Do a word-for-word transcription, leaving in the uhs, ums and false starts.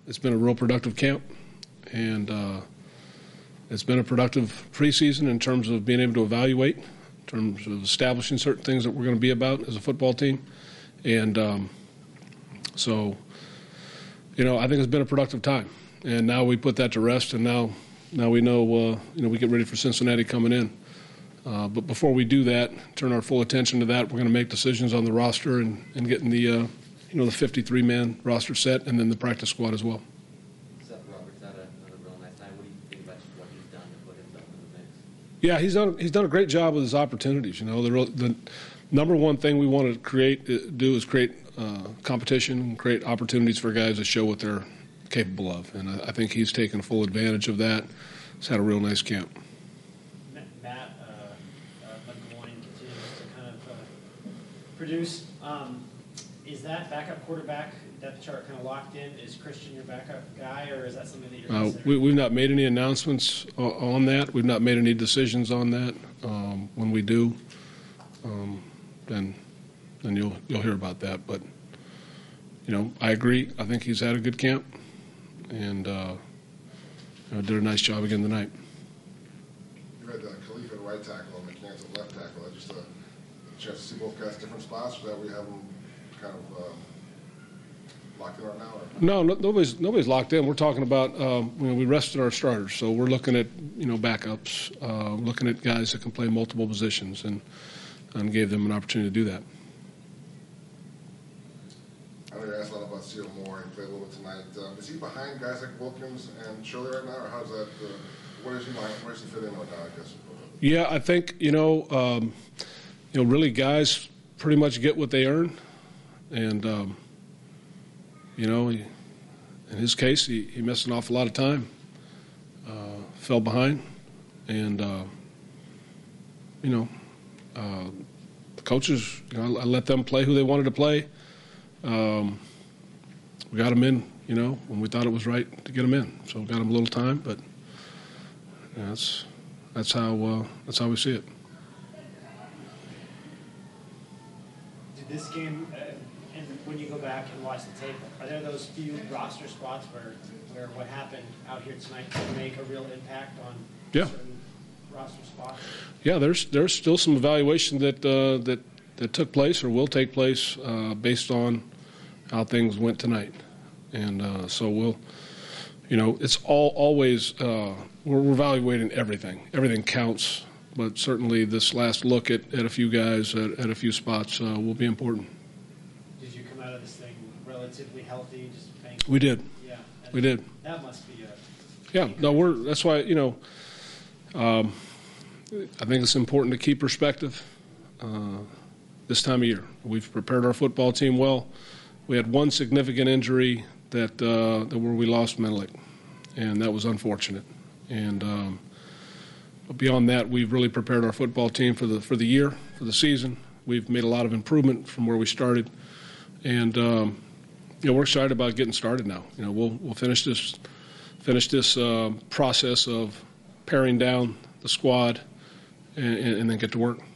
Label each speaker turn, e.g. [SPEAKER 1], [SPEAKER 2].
[SPEAKER 1] it's been a real productive camp, and uh, it's been a productive preseason in terms of being able to evaluate, in terms of establishing certain things that we're going to be about as a football team. And um, so, you know, I think it's been a productive time. And now we put that to rest, and now now we know, uh, you know, we get ready for Cincinnati coming in. Uh, but before we do that, turn our full attention to that, we're going to make decisions on the roster and, and getting the, uh, you know, the fifty-three man roster set, and then the practice squad as well.
[SPEAKER 2] Seth Roberts had another real nice night. What do you think about what he's done to put himself in the mix?
[SPEAKER 1] Yeah, he's done he's done a great job with his opportunities. You know, the, the number one thing we want to create do is create uh, competition and create opportunities for guys to show what they're capable of, and I, I think he's taken full advantage of that. He's had a real nice camp.
[SPEAKER 3] Matt uh, uh, McGloin continues to kind of uh, produce. Um, is that backup quarterback depth chart kind of locked in? Is Christian your backup guy, or is that something that you're
[SPEAKER 1] Uh,
[SPEAKER 3] considering?
[SPEAKER 1] we, we've not made any announcements on that. We've not made any decisions on that. Um, when we do, um, then then you'll you'll hear about that. But you know, I agree. I think he's had a good camp, and uh, you know, did a nice job again tonight.
[SPEAKER 4] You had uh, Khalifa at right tackle and McCants at left tackle. I just uh, a chance to see both guys different spots, so that we have them kind of uh, locked in right now. Or?
[SPEAKER 1] No, no, nobody's nobody's locked in. We're talking about um, you know, we rested our starters, so we're looking at you know backups, uh, looking at guys that can play multiple positions, and and gave them an opportunity to do that.
[SPEAKER 4] I know you asked a lot about Seal Moore. He played a little bit tonight. Um, is he behind guys like Wilkins and Shirley right now, or how's that? Uh, where does he behind, where does he fit in right now? I guess.
[SPEAKER 1] Yeah, I think you know, um, you know, really guys pretty much get what they earn, and um, you know, he, in his case, he, he missed an awful lot of time, uh, fell behind, and uh, you know, uh, the coaches, you know, I let them play who they wanted to play. Um, we got him in, you know, when we thought it was right to get him in. So we got him a little time, but you know, that's that's how uh, that's how we see it.
[SPEAKER 3] Did this game, uh, and when you go back and watch the tape, are there those few roster spots where where what happened out here tonight can make a real impact on
[SPEAKER 1] Yeah.
[SPEAKER 3] certain roster spots?
[SPEAKER 1] Yeah, there's there's still some evaluation that uh, that that took place or will take place uh, based on how things went tonight, and uh, so we'll, you know, it's all always uh, we're, we're evaluating everything. Everything counts, but certainly this last look at, at a few guys at, at a few spots uh, will be important.
[SPEAKER 3] Did you come out of this thing relatively healthy? Just thank
[SPEAKER 1] We did.
[SPEAKER 3] Yeah, that,
[SPEAKER 1] We did.
[SPEAKER 3] That must be a.
[SPEAKER 1] Yeah, no, we're that's why you know. Um, I think it's important to keep perspective. Uh, This time of year, we've prepared our football team well. We had one significant injury that uh, that where we lost Menelik, and that was unfortunate. And um, but beyond that, we've really prepared our football team for the for the year, for the season. We've made a lot of improvement from where we started, and um, you know we're excited about getting started now. You know we'll we'll finish this finish this uh, process of paring down the squad, and, and then get to work.